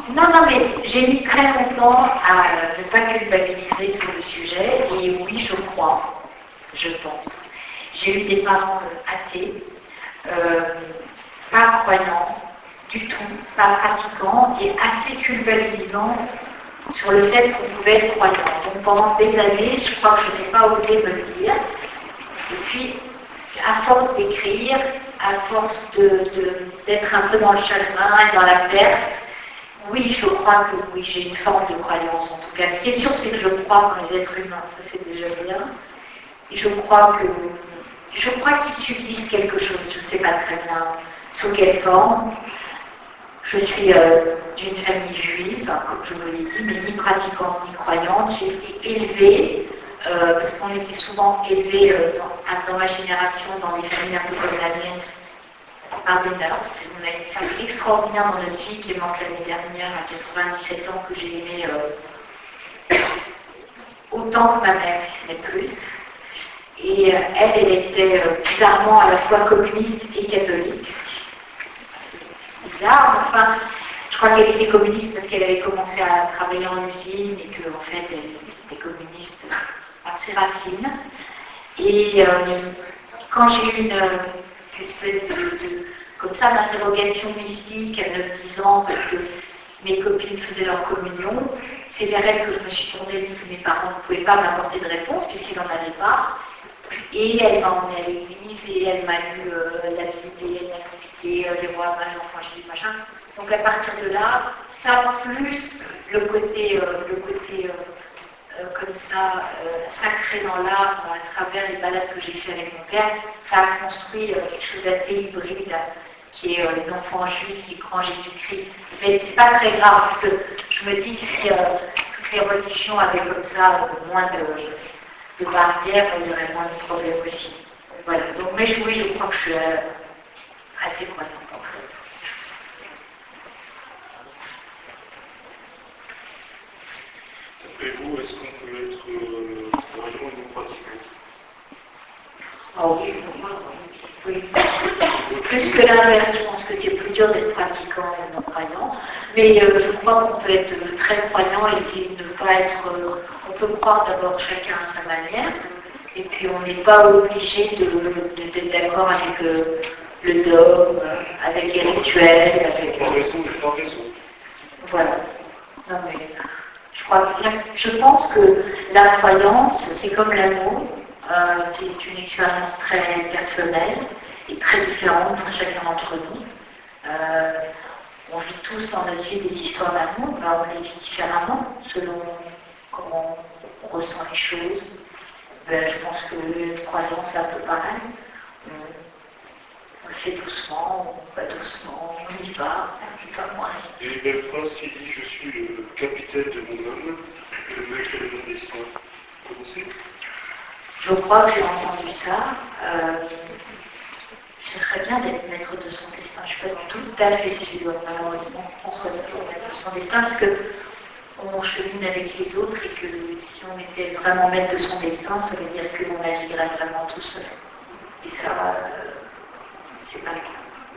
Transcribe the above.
Non, non, mais j'ai mis très longtemps à ne pas culpabiliser sur le sujet, et oui, je crois, je pense. J'ai eu des parents athées, pas croyants du tout, pas pratiquants, et assez culpabilisants sur le fait qu'on pouvait être croyant. Donc pendant des années, je crois que je n'ai pas osé me le dire. Et puis, à force d'écrire, à force d'être un peu dans le chagrin et dans la perte, oui, je crois que oui, j'ai une forme de croyance en tout cas. Ce qui est sûr, c'est que je crois dans les êtres humains, ça c'est déjà bien. Et je crois qu'il subsiste quelque chose, je ne sais pas très bien sous quelle forme. Je suis d'une famille juive, comme je vous l'ai dit, mais ni pratiquante ni croyante. J'ai été élevée, parce qu'on était souvent élevés dans ma génération, dans des familles un peu comme la mienne, par des mœurs. On a une femme extraordinaire dans notre vie qui est morte l'année dernière à 97 ans, que j'ai aimée autant que ma mère, si ce n'est plus. Et elle était bizarrement à la fois communiste et catholique. Bizarre, enfin, je crois qu'elle était communiste parce qu'elle avait commencé à travailler en usine et qu'en fait elle était communiste par ses racines. Et quand j'ai eu une espèce comme ça d'interrogation mystique à 9-10 ans, parce que mes copines faisaient leur communion, c'est vers elle que je me suis tournée parce que mes parents ne pouvaient pas m'apporter de réponse puisqu'ils n'en avaient pas. Et elle m'a emmenée à l'église et elle m'a lu la Bible et elle m'a expliqué les rois mages, enfin Jésus, machin. Donc à partir de là, ça plus le côté comme ça, sacré dans l'art, à travers les balades que j'ai fait avec mon père, ça a construit quelque chose d'assez hybride, qui est les enfants juifs qui croient en Jésus-Christ. Mais c'est pas très grave, parce que je me dis que si toutes les religions avaient comme ça moins de barrières, il y aurait moins de problèmes aussi. Voilà. Donc, mais oui, je crois que je suis assez croyante en fait. Et vous, est-ce qu'on peut être croyant ou non pratiquant? Oh oui, oui. Plus que l'inverse, je pense que c'est plus dur d'être pratiquant et non croyant. Mais je crois qu'on peut être très croyant et ne pas être. On peut croire d'abord chacun à sa manière. Et puis on n'est pas obligé d'être d'accord avec le dogme, avec les rituels, avec... Par raison. Voilà. Non, mais je pense que la croyance, c'est comme l'amour, c'est une expérience très personnelle et très différente pour chacun d'entre nous. On vit tous dans notre vie des histoires d'amour, on les vit différemment selon comment on ressent les choses. Je pense que la croyance, c'est un peu pareil. On le fait doucement, on va doucement, on y va moins. Et une belle phrase qui dit « Je suis le capitaine de mon homme, le maître de mon destin ». Commencez. Je crois que j'ai entendu ça. Ce serait bien d'être maître de son destin. Je ne suis pas tout à fait sûre, malheureusement. On se retrouve toujours maître de son destin parce que on chemine avec les autres et que si on était vraiment maître de son destin, ça veut dire qu'on naviguerait vraiment tout seul. Et ça, c'est pas le cas.